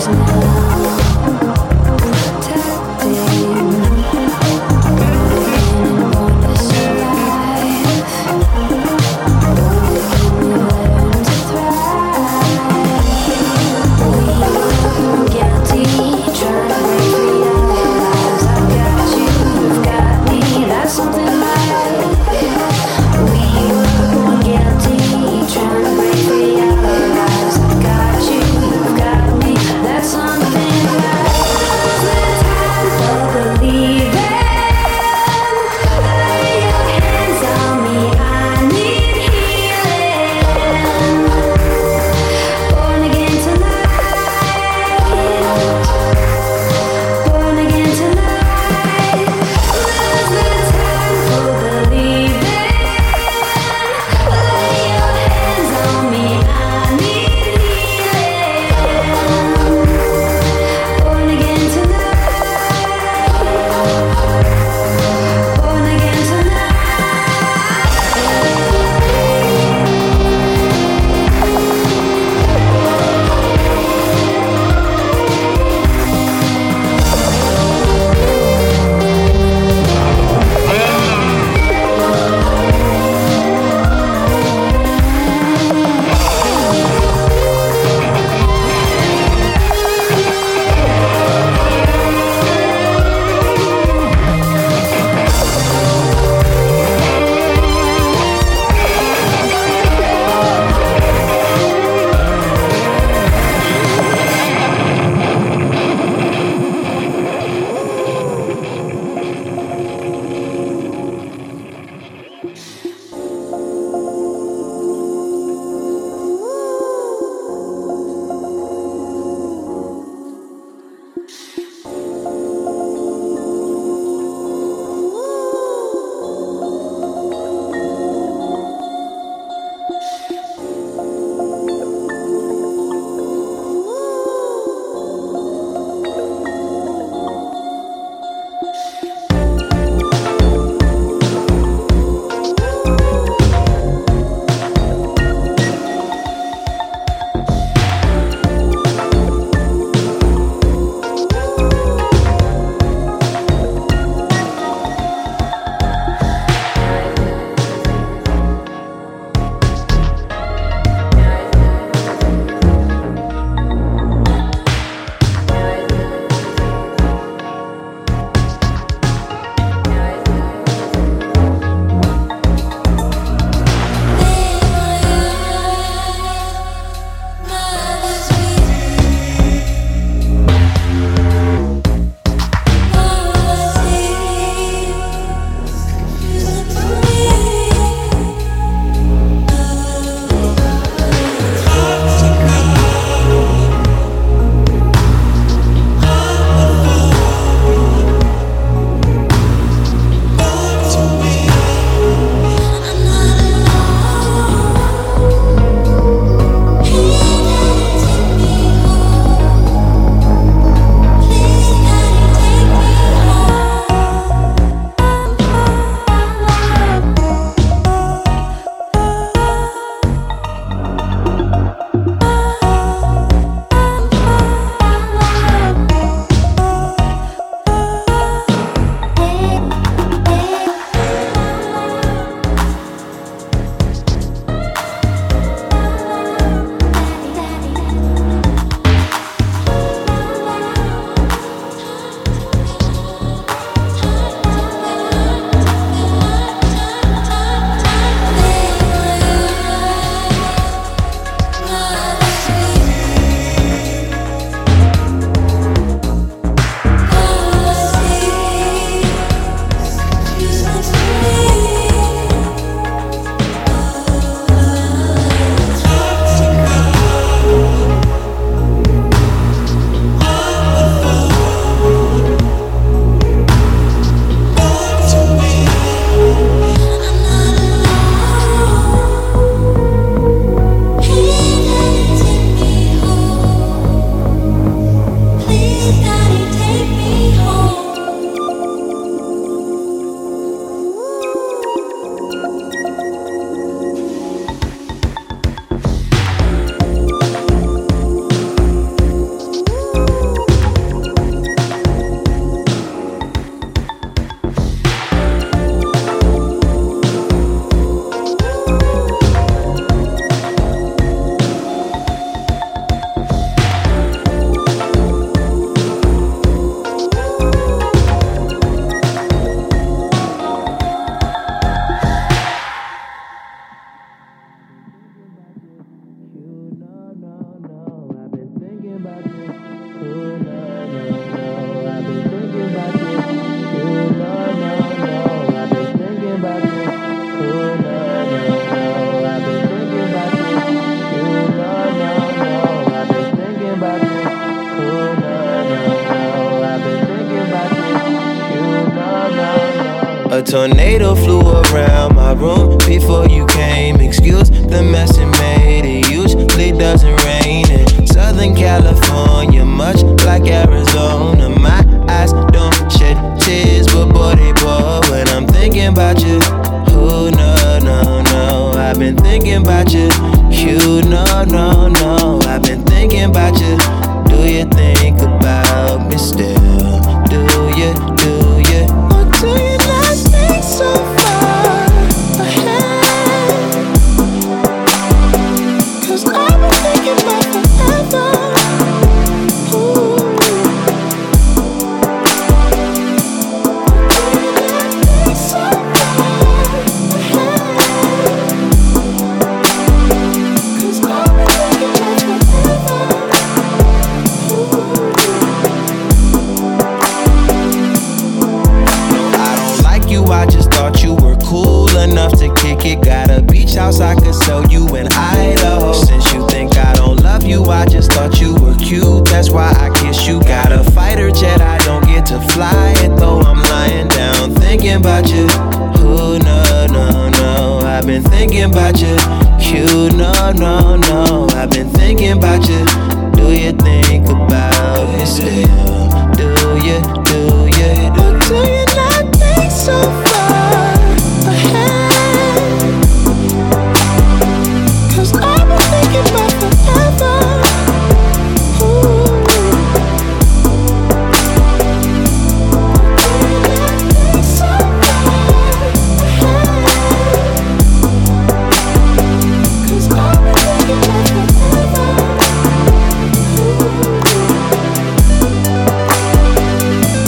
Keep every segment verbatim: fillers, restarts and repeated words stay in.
Something A tornado flew around my room before you came. Excuse the mess it made. It usually doesn't rain in Southern California, much like Arizona. My eyes don't shed tears, but boy they pour when I'm thinking about you. Oh no, no, no, I've been thinking about you. You no, no, no, I've been thinking about you. Do you think about me still? Do you, do you? Or do you not think so far ahead? Cause I've been thinking about forever. Ooh. Do you not think so far ahead? Cause I've been thinking about forever. Ooh. I just thought you were cool enough to kick it. Got a beach house I could sell you in Idaho. Since you think I don't love you, I just thought you were cute. That's why I kiss you. Got a fighter jet, I don't get to fly it though. I'm lying down thinking about you. Ooh, no, no, no, I've been thinking about you. You, no, no, no, I've been thinking about you. Do you think about me still? Do you, do you, do, do you not think so far ahead? Cause I've been thinking about forever. Ooh. Do you not think so far ahead? Cause I've been thinking about forever. Ooh.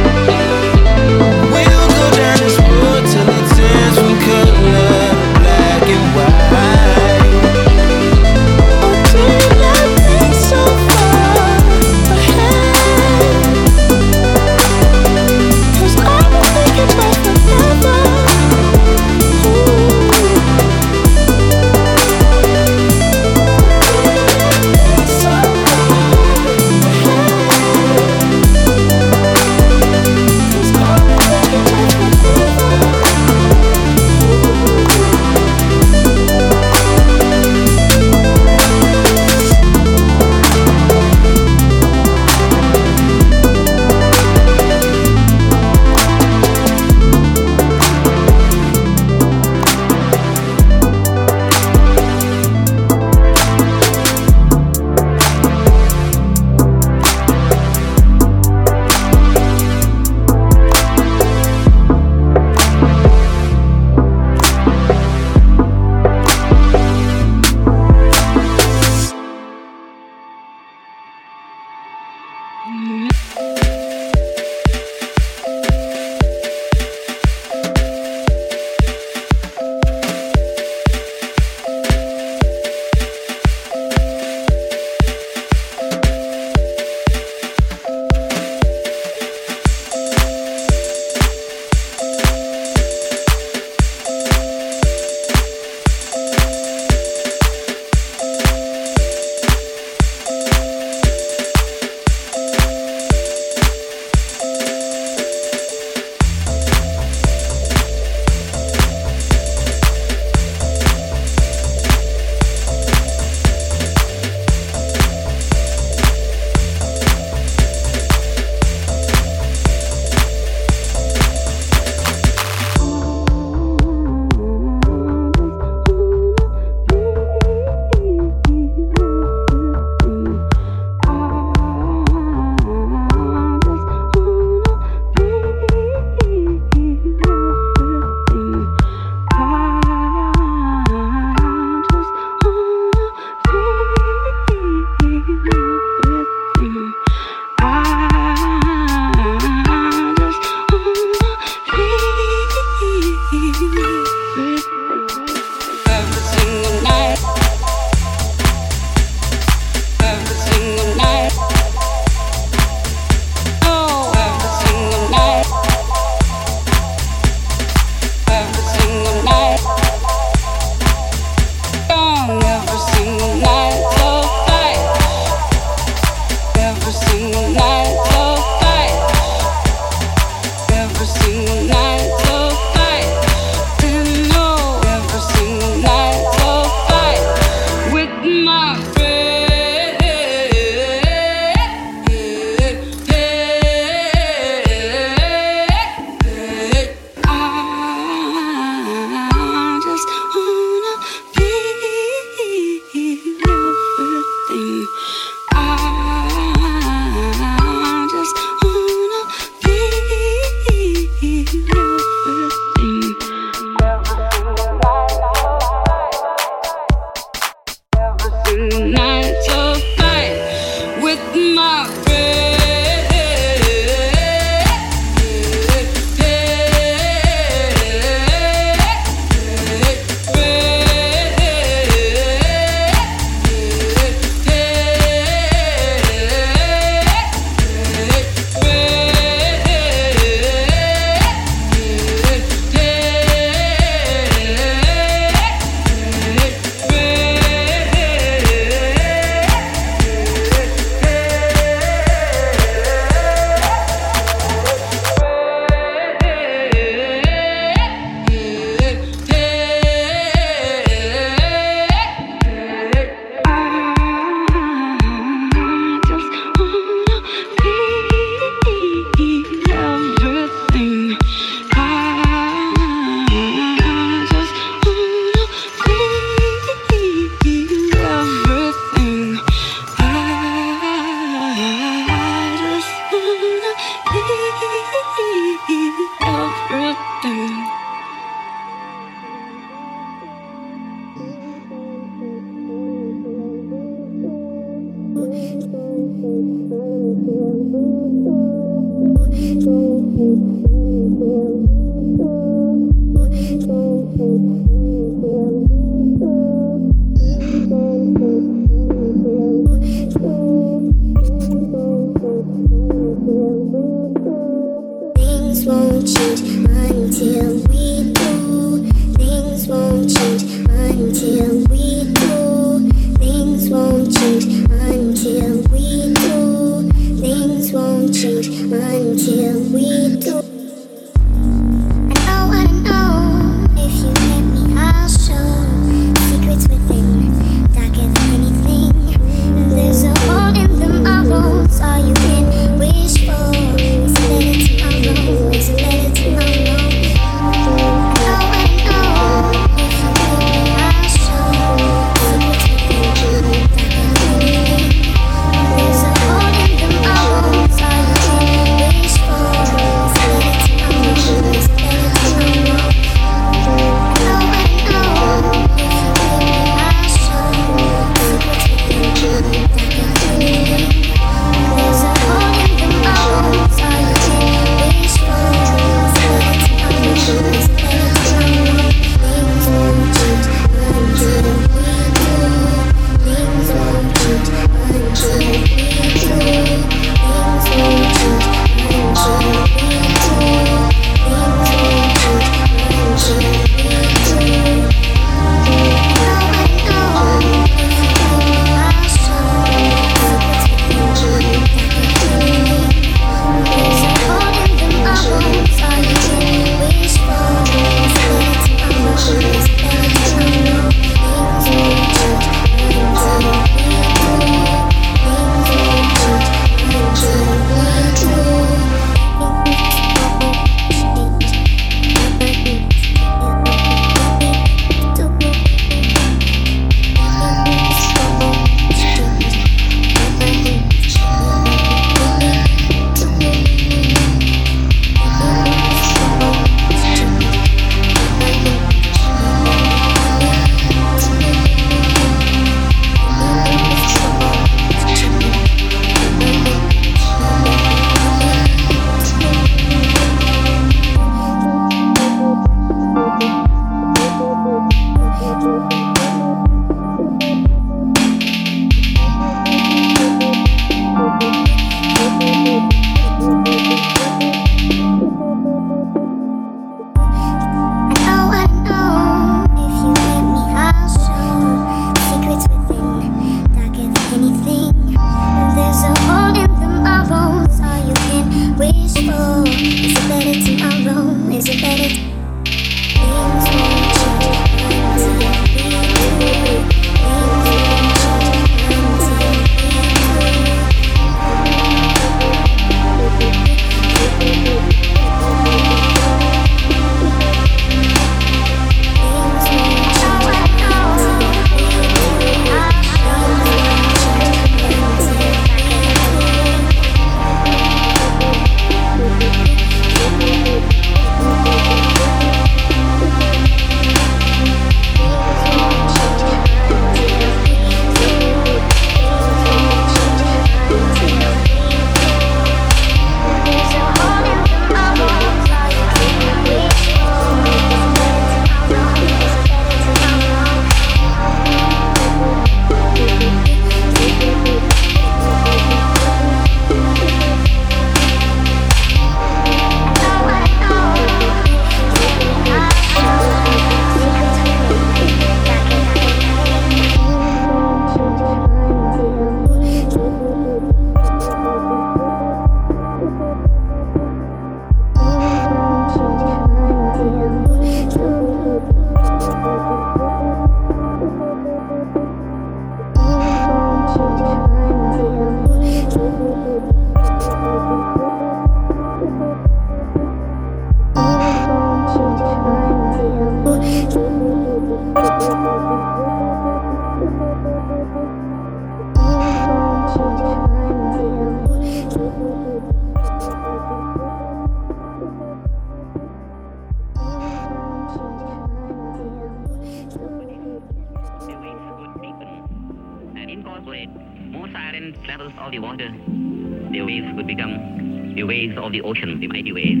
incorporate more silent levels of the water, the waves would become the waves of the ocean, the mighty waves.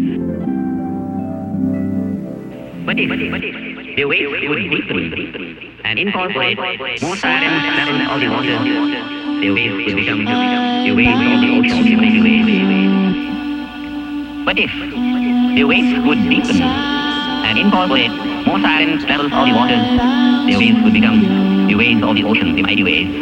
But if, but if the waves would deepen and incorporate more silent levels of the water, the waves would become the waves of the ocean, the mighty waves. But if the waves would deepen and incorporate more silent levels of the water, the waves would become the waves of the ocean, the mighty waves.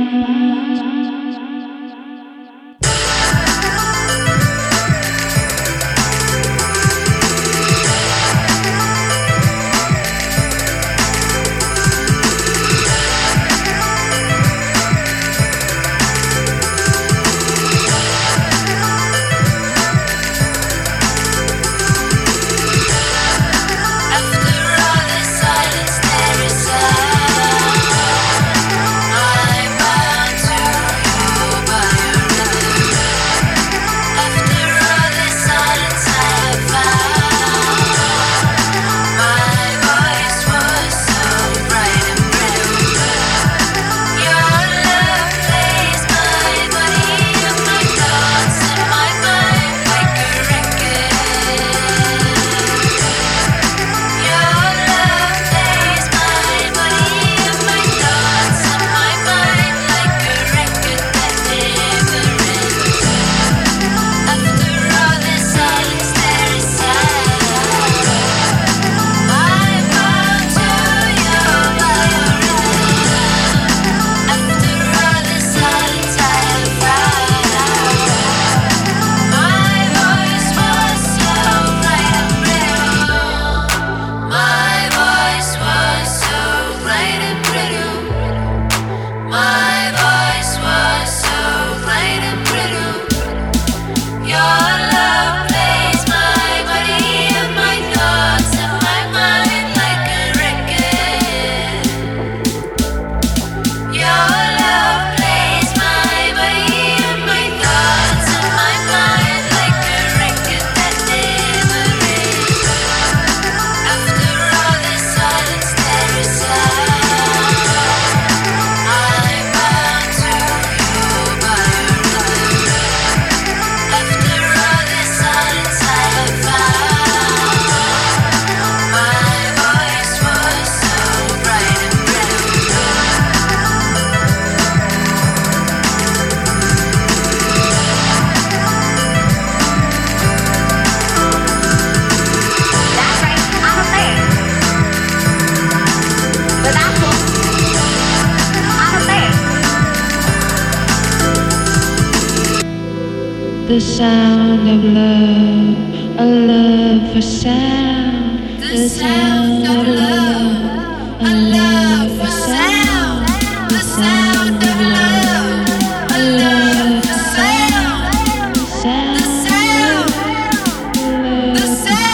The sound of love, a love for sound. The sound of love, a love for sound. The sound of love, a love for sound. The sound, the sound.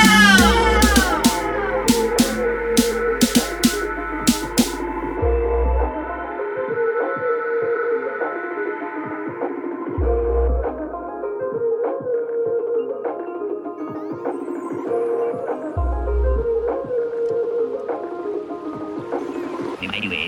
Anyway.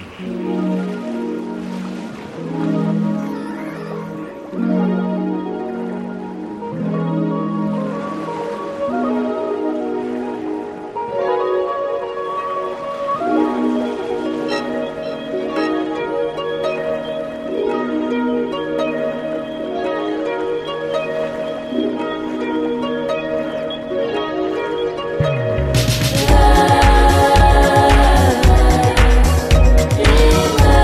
Love,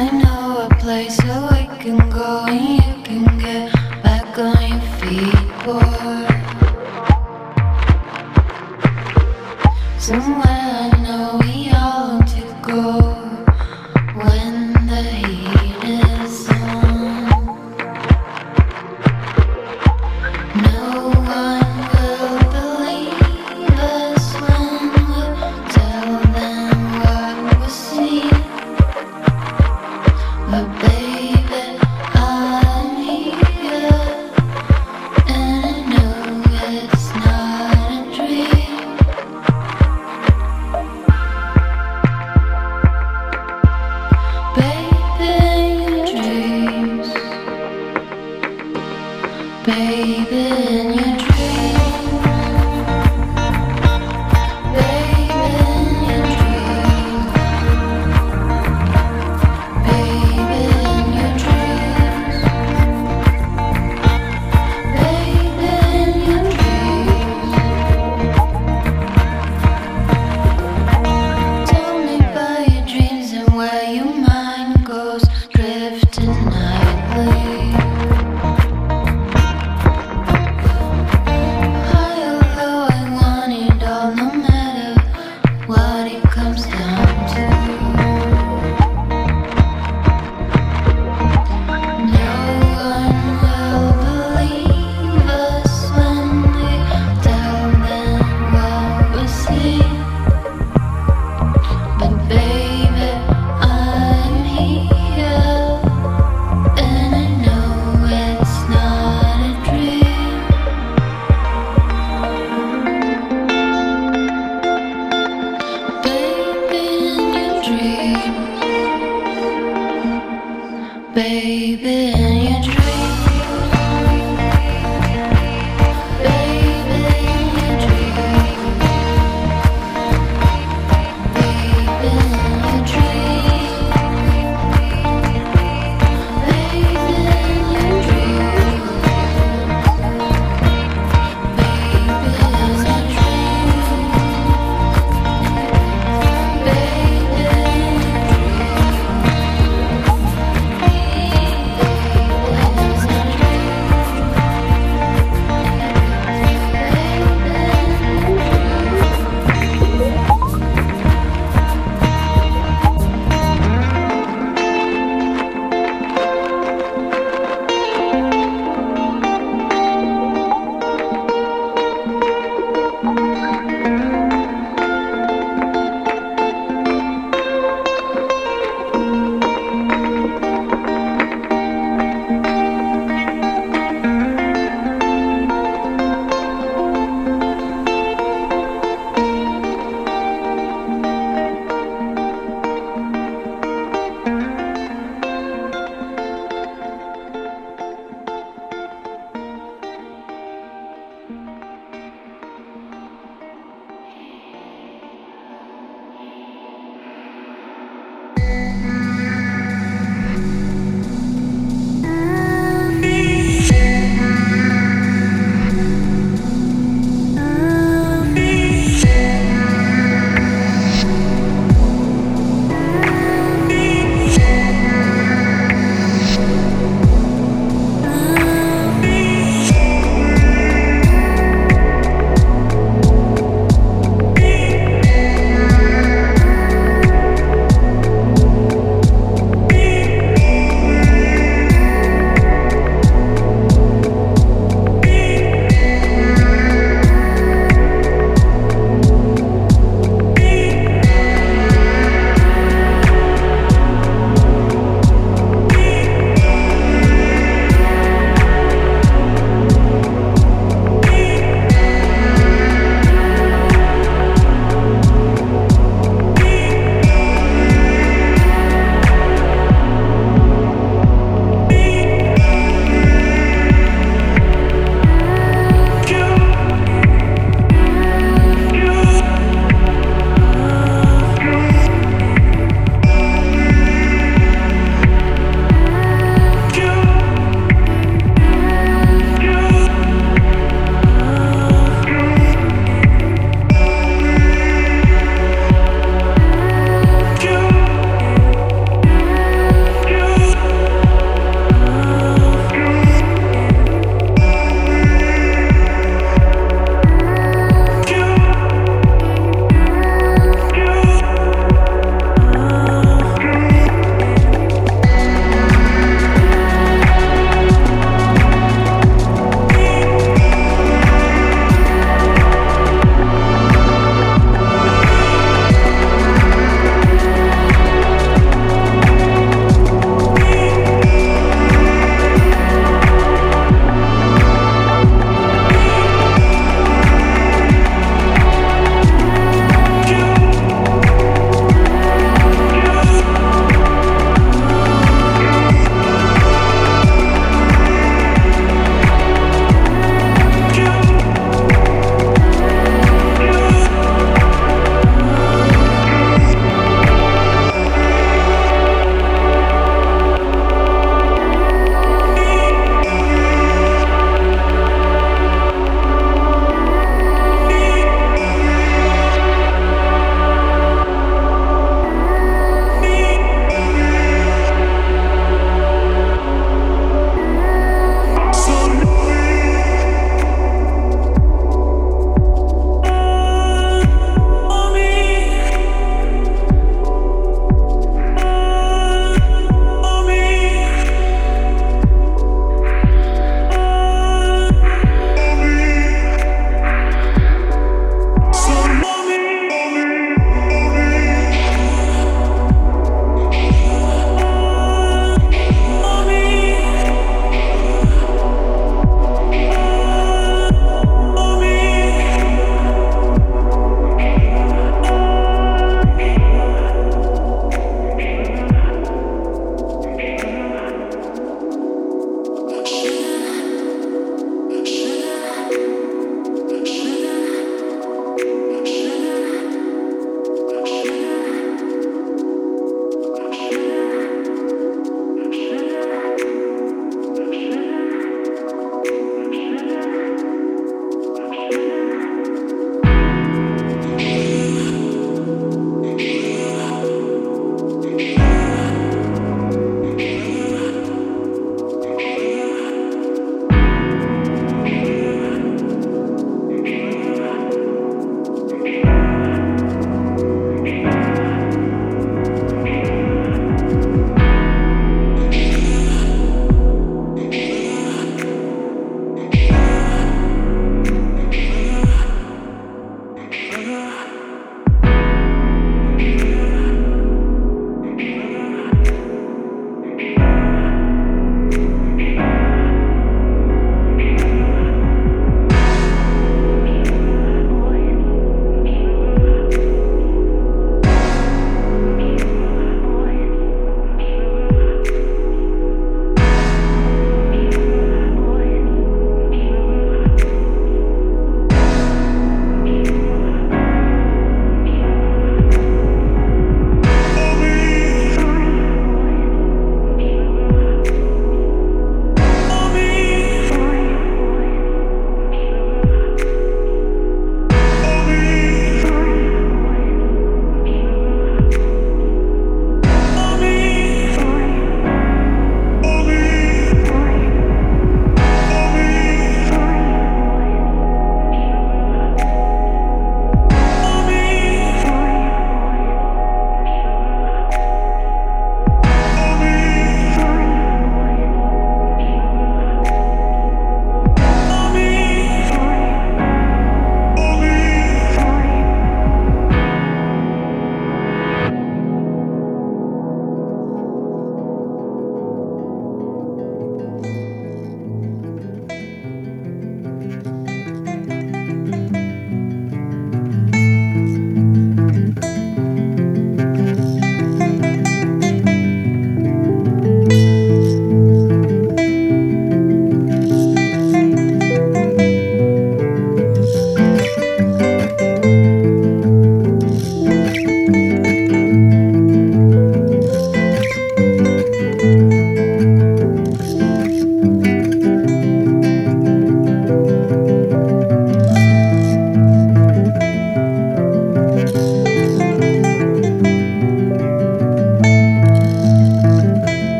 Baby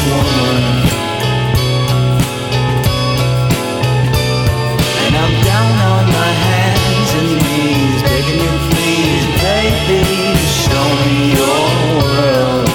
woman. And I'm down on my hands and knees, begging you please, baby, show me your world.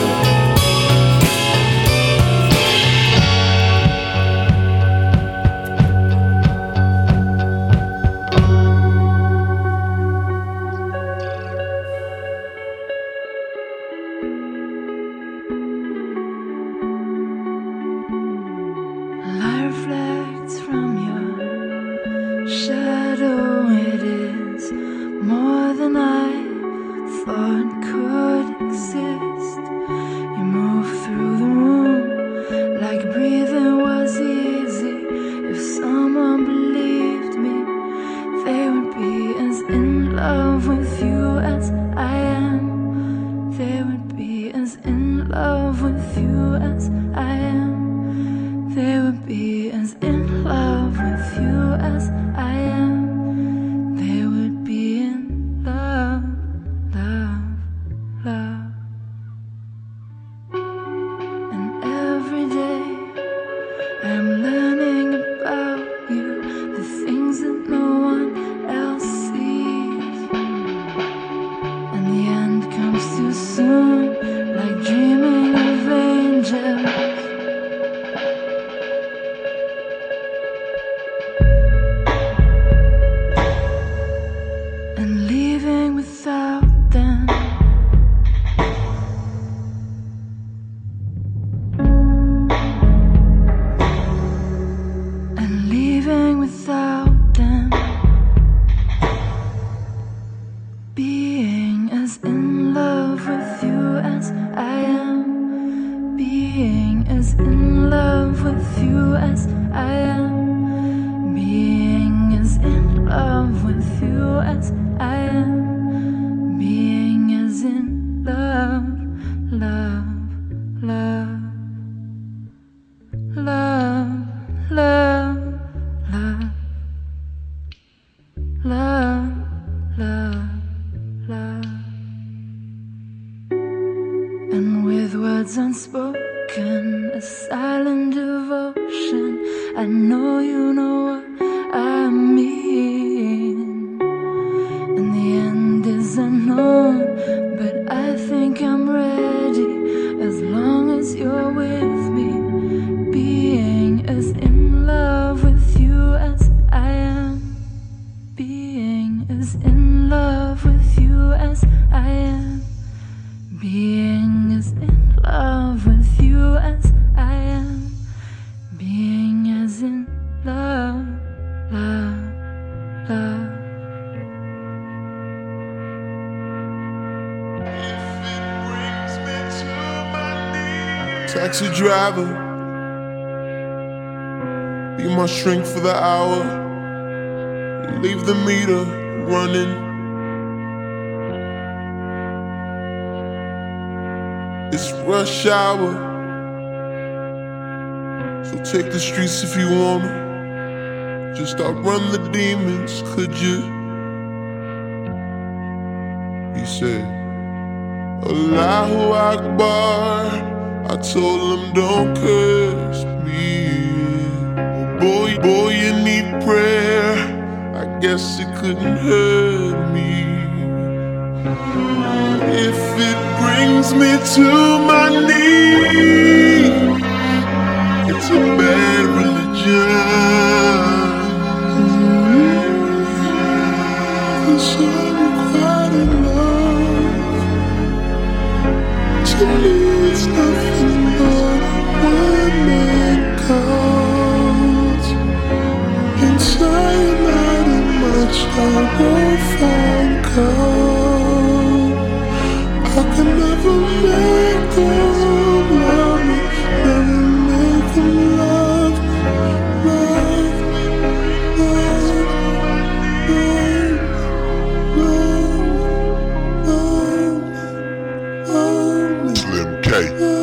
Taxi driver, be my shrink for the hour. Leave the meter running. It's rush hour, so take the streets if you wanna. Just outrun the demons, could you? He said, Allahu Akbar. I told him don't curse me. Oh boy, boy, you need prayer. I guess it couldn't hurt me. If it brings me to my knees, it's a bad religion. Cause I'm quite enough to lose nothing but one man counts. Inside not much I will find count. I can never make them love me, never make them love, love, love, love, love, love. Slim K.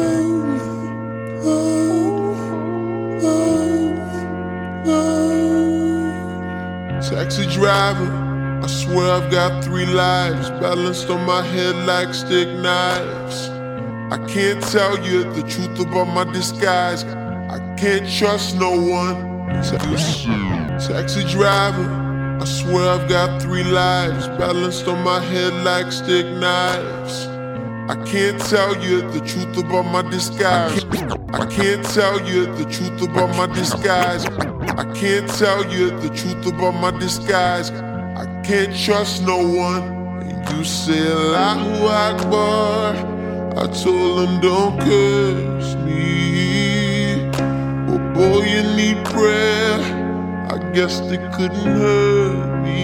Taxi driver, I swear I've got three lives balanced on my head like stick knives. I can't tell you the truth about my disguise. I can't trust no one. Taxi driver, I swear I've got three lives balanced on my head like stick knives. I can't tell you the truth about my disguise. I can't tell you the truth about my disguise. I can't tell you the truth about my disguise. I can't trust no one. And you say Allahu Akbar. I told them don't curse me. Oh boy, you need prayer. I guess they couldn't hurt me.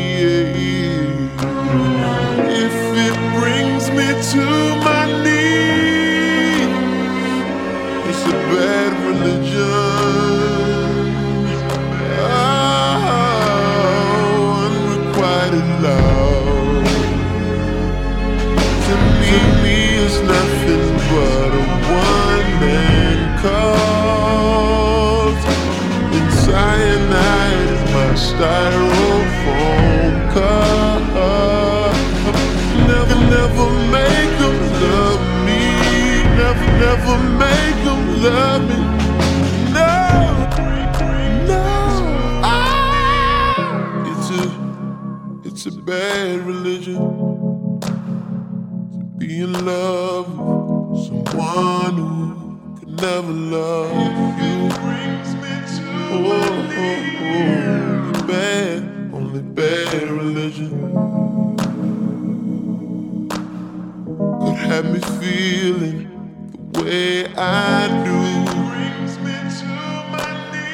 If it brings me to my knees, it's a bad religion. Oh, unrequited love to me, to me is nothing but a one-man cult. And cyanide is my styrofoam cup. Never, never make them love me. Never, never make them love me. No, no. Ah! It's a, it's a bad religion to be in love with someone who could never love you. Oh, oh, oh. Bad, only bad religion could have me feeling the way I do. Brings me to my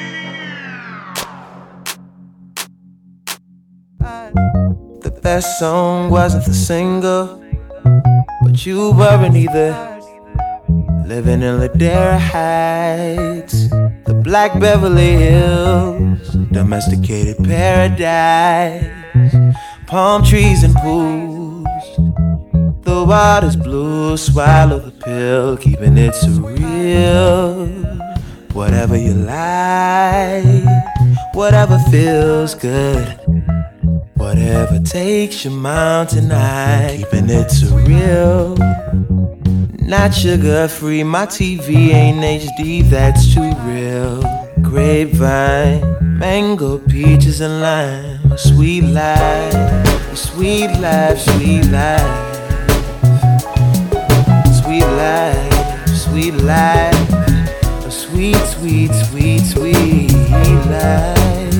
knees. The best song wasn't the single, but you weren't either. Living in Ladera Heights, the Black Beverly Hills, domesticated paradise, palm trees and pools. The water's blue, swallow the pill, keeping it surreal. Whatever you like, whatever feels good, whatever takes your mountain high, keeping it surreal. Not sugar free, my T V ain't H D, that's too real. Grapevine, mango, peaches and lime, a sweet life, a sweet life, sweet life. Sweet life, sweet life, a sweet, sweet, sweet, sweet life.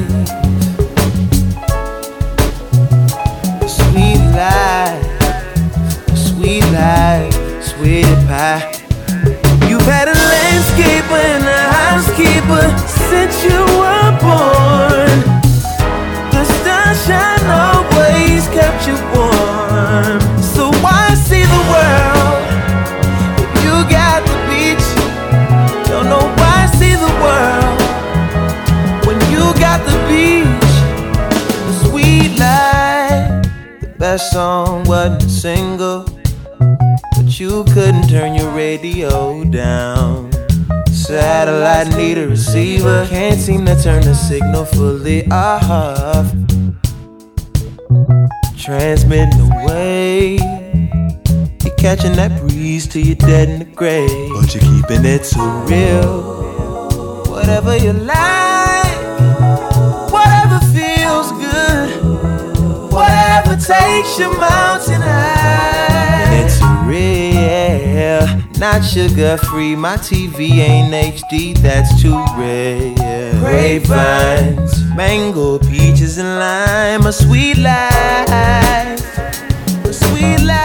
A sweet life, a sweet life, sweet pie. You've had a landscaper and a housekeeper since you were born. The sunshine always kept you warm. So why see the world? You got the beach, don't know why see the world when you got the beach. The sweet life, the best song wasn't a single, but you couldn't turn your radio down. Satellite need a receiver, can't seem to turn the signal fully off. Transmitting away, catching that breeze till you're dead in the grave, but you're keeping it so real. Whatever you like, whatever feels good, whatever takes your mountain high, and it's real. Not sugar free, my T V ain't H D, that's too rare. Grapevines, mango, peaches and lime, a sweet life, a sweet life.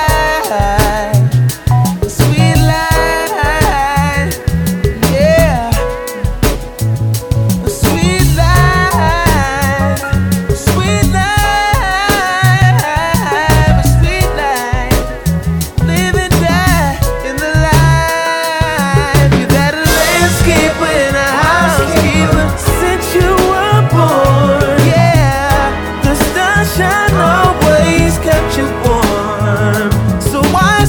Always kept you warm. So why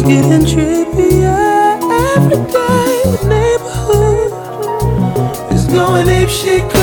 getting trippier every day. The neighborhood is going ape shit.